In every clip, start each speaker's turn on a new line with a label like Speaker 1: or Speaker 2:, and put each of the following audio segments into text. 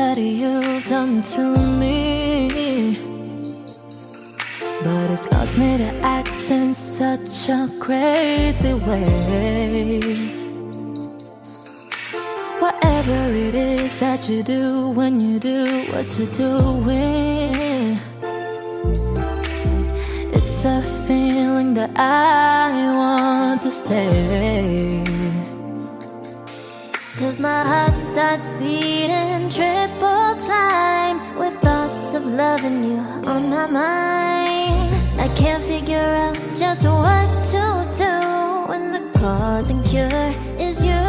Speaker 1: that you've done to me, but it's caused me to act in such a crazy way. Whatever it is that you do when you do what you're doing, it's a feeling that I want to stay. 'Cause my heart starts beating triple time with thoughts of loving you on my mind. I can't figure out just what to do when the cause and cure is you.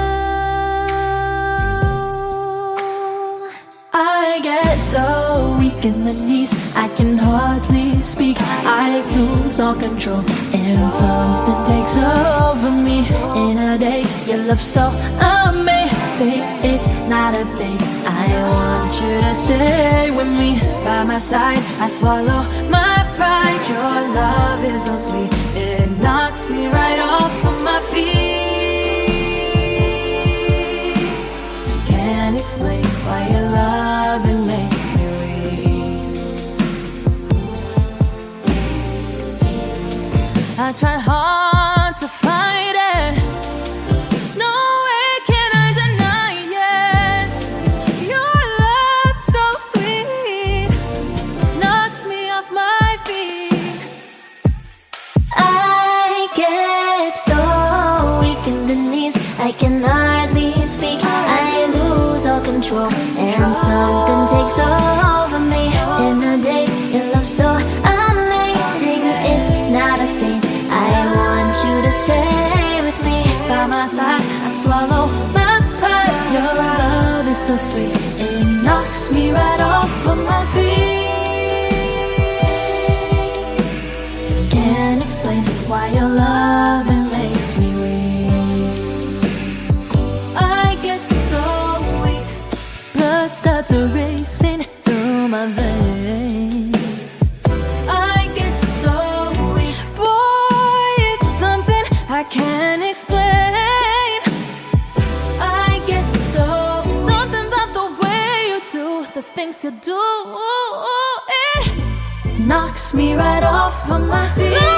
Speaker 1: I get so weak in the knees, I can hardly speak. I lose all control and something takes over me. In a daze, your love so amazing, it's not a phase. I want you to stay with me. By my side, I swallow my pride. Your love is so sweet, it knocks me right off of my feet. Can't explain why your loving makes me weak. I try hard to fight it, no way can I deny it. Your love so sweet, knocks me off my feet. I get so weak in the knees, I can hardly speak. I lose all control and something takes over me. In the days, your love so amazing, it's not a phase. I want you to stay with me. By my side, I swallow my pride. Your love is so sweet, it knocks me right off of my feet. Can't explain why your loving makes me weak. I get so weak, blood starts racing through my veins. I get so weak, boy, it's something I can't explain. I get so something about the way you do the things you do, it knocks me right off of my feet.